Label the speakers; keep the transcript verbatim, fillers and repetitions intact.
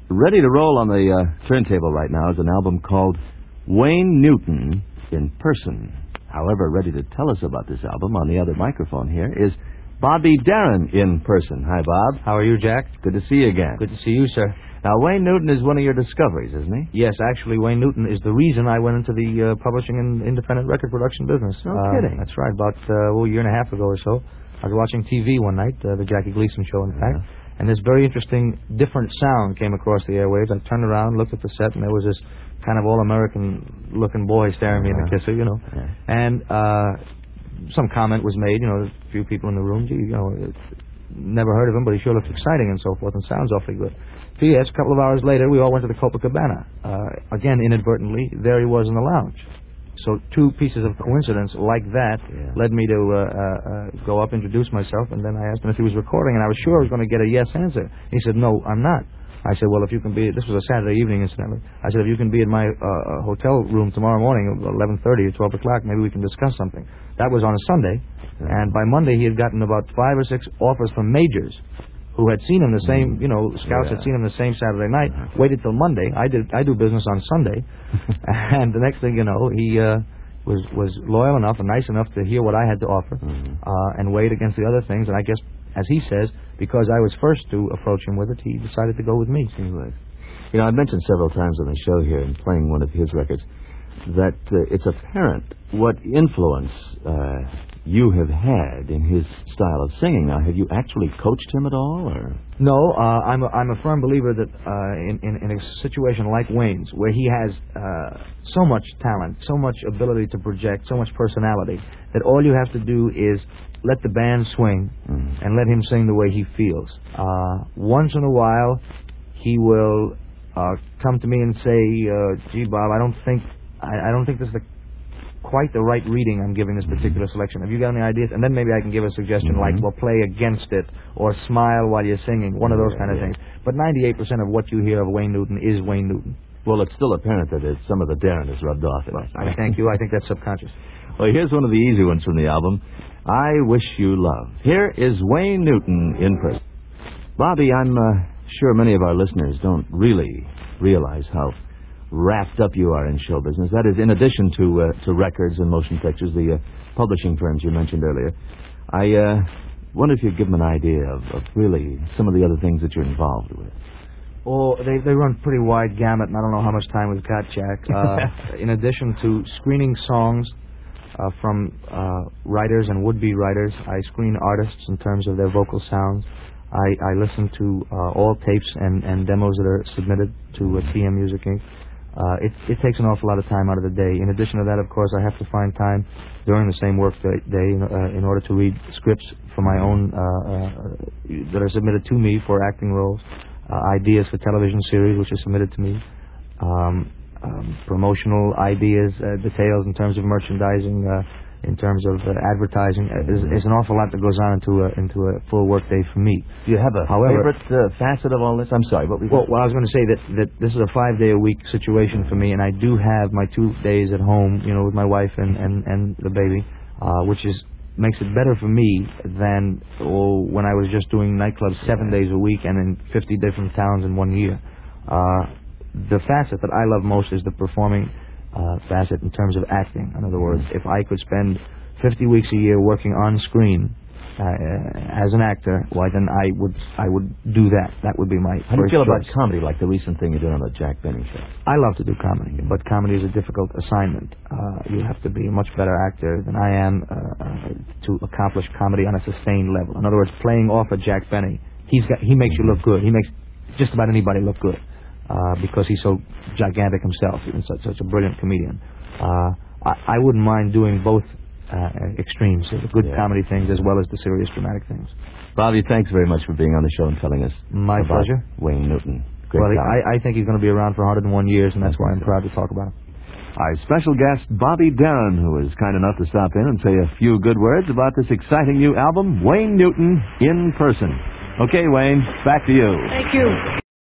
Speaker 1: ready to roll on the uh, turntable right now is an album called Wayne Newton in Person. However, ready to tell us about this album on the other microphone here is Bobby Darin in person. Hi, Bob.
Speaker 2: How are you, Jack?
Speaker 1: Good to see you again.
Speaker 2: Good to see you, sir.
Speaker 1: Now, Wayne Newton is one of your discoveries, isn't he?
Speaker 2: Yes, actually, Wayne Newton is the reason I went into the uh, publishing and independent record production business.
Speaker 1: No
Speaker 2: uh,
Speaker 1: kidding.
Speaker 2: That's right. About uh, well, a year and a half ago or so, I was watching T V one night, uh, the Jackie Gleason show, in fact,
Speaker 1: yeah.
Speaker 2: and this very interesting, different sound came across the airwaves. I turned around, looked at the set, and there was this kind of all-American-looking boy staring me in the kisser, you know.
Speaker 1: Yeah.
Speaker 2: And uh, some comment was made, you know, a few people in the room, gee, you know, never heard of him, but he sure looks exciting and so forth, and sounds awfully good. P S A couple of hours later, we all went to the Copacabana. Uh, again, inadvertently, there he was in the lounge. So two pieces of coincidence like that
Speaker 1: yeah.
Speaker 2: led me to uh, uh, uh, go up, introduce myself, and then I asked him if he was recording, and I was sure I was going to get a yes answer. He said, no, I'm not. I said, well, if you can be, this was a Saturday evening, incidentally. I said, if you can be in my uh, hotel room tomorrow morning at eleven thirty or twelve o'clock, maybe we can discuss something. That was on a Sunday, yeah. and by Monday he had gotten about five or six offers from majors who had seen him the same, you know, scouts
Speaker 1: yeah.
Speaker 2: had seen him the same Saturday night, waited till Monday. I did, I do business on Sunday, and the next thing you know, he uh, was was loyal enough and nice enough to hear what I had to offer,
Speaker 1: mm-hmm.
Speaker 2: uh, and weighed against the other things, and I guess, as he says, because I was first to approach him with it, he decided to go with me.
Speaker 1: He was. You know, I've mentioned several times on the show here in playing one of his records that uh, it's apparent what influence uh, you have had in his style of singing. Now, have you actually coached him at all, or?
Speaker 2: No, uh, I'm a, I'm a firm believer that uh, in, in in a situation like Wayne's, where he has uh, so much talent, so much ability to project, so much personality, that all you have to do is let the band swing
Speaker 1: mm.
Speaker 2: and let him sing the way he feels. Uh, once in a while, he will uh, come to me and say, uh, "Gee, Bob, I don't think I, I don't think this is the, quite the right reading I'm giving this particular selection. Have you got any ideas?" And then maybe I can give a suggestion
Speaker 1: mm-hmm.
Speaker 2: like, "Well, play against it," or "Smile while you're singing." One of those
Speaker 1: yeah,
Speaker 2: kind of
Speaker 1: yeah.
Speaker 2: things. But ninety-eight percent of what you hear of Wayne Newton is Wayne Newton.
Speaker 1: Well, it's still apparent that it's some of the Darin has rubbed off.
Speaker 2: Well, I thank you. I think that's subconscious.
Speaker 1: Well, here's one of the easy ones from the album, I Wish You Love. Here is Wayne Newton in person. Bobby, I'm uh, sure many of our listeners don't really realize how wrapped up you are in show business. That is, in addition to uh, to records and motion pictures, the uh, publishing firms you mentioned earlier. I uh, wonder if you'd give them an idea of, of really some of the other things that you're involved with.
Speaker 2: Oh, they they run pretty wide gamut, and I don't know how much time we've got, Jack. Uh, in addition to screening songs uh, from uh, writers and would-be writers, I screen artists in terms of their vocal sounds. I, I listen to uh, all tapes and, and demos that are submitted to uh, T M Music Incorporated. Uh, it, it takes an awful lot of time out of the day. In addition to that, of course, I have to find time during the same work day, day uh, in order to read scripts for my own uh, uh, that are submitted to me for acting roles, uh, ideas for television series which are submitted to me, um, um, promotional ideas, uh, details in terms of merchandising, uh, in terms of uh, advertising. Uh, there's, there's an awful lot that goes on into a, into a full work day for me.
Speaker 1: Do you have a
Speaker 2: However,
Speaker 1: favorite uh, facet of all this? I'm sorry, what we
Speaker 2: well, well, I was going to say that, that this is a five-day-a-week situation for me, and I do have my two days at home, you know, with my wife and, and, and the baby, uh, which is makes it better for me than oh, when I was just doing nightclubs seven yeah. days a week and in fifty different towns in one year. Uh, the facet that I love most is the performing Uh, facet in terms of acting. In other words, if I could spend fifty weeks a year working on screen uh, as an actor, why then I would I would do that. That would be my
Speaker 1: How do you
Speaker 2: first
Speaker 1: feel
Speaker 2: choice.
Speaker 1: about comedy, like the recent thing you're doing on the Jack Benny show?
Speaker 2: I love to do comedy, but comedy is a difficult assignment. Uh, you have to be a much better actor than I am uh, uh, to accomplish comedy on a sustained level. In other words, playing off a Jack Benny, he's got he makes you look good. He makes just about anybody look good. Uh, because he's so gigantic himself and such, such a brilliant comedian. Uh, I, I wouldn't mind doing both uh, extremes, the good yeah. comedy things as well as the serious dramatic things.
Speaker 1: Bobby, thanks very much for being on the show and telling us
Speaker 2: My
Speaker 1: about
Speaker 2: pleasure.
Speaker 1: Wayne Newton. Great
Speaker 2: well,
Speaker 1: guy.
Speaker 2: I, I think he's going to be around for one hundred one years, and that's why I'm proud to talk about him.
Speaker 1: Our special guest, Bobby Darin, who was kind enough to stop in and say a few good words about this exciting new album, Wayne Newton in Person. Okay, Wayne, back to you.
Speaker 3: Thank you.